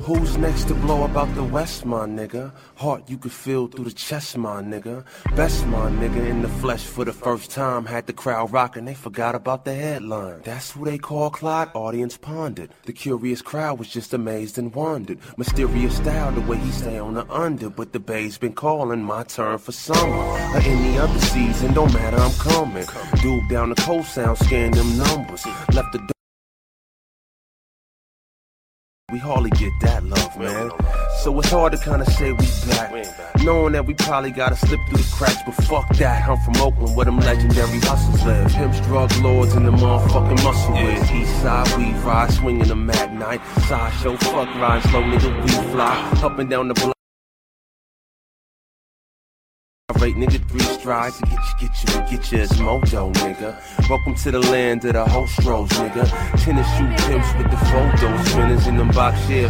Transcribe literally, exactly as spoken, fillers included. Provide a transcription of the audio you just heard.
Who's next to blow about the West, my nigga? Heart you could feel through the chest, my nigga. Best, my nigga, in the flesh for the first time. Had the crowd rocking, they forgot about the headline. That's who they call Clyde, audience pondered. The curious crowd was just amazed and wondered. Mysterious style, the way he stay on the under. But the bay's been calling, my turn for summer. Or any other season, don't matter, I'm coming. Dude down the coast sound, scan them numbers. Left the we hardly get that love, man. So it's hard to kinda say we back, knowing that we probably gotta slip through the cracks. But fuck that, I'm from Oakland where them legendary hustlers live. Pimps, drug lords, and the motherfucking muscle with. East side, we ride, swinging them at night. Sideshow, fuck riding slow, nigga, we fly. Up and down the block. Right, nigga, three strides to get you, get you, get you as mojo, nigga. Welcome to the land of the host roads, nigga. Tennis shoe pimps with the photos, spinners in them box shit.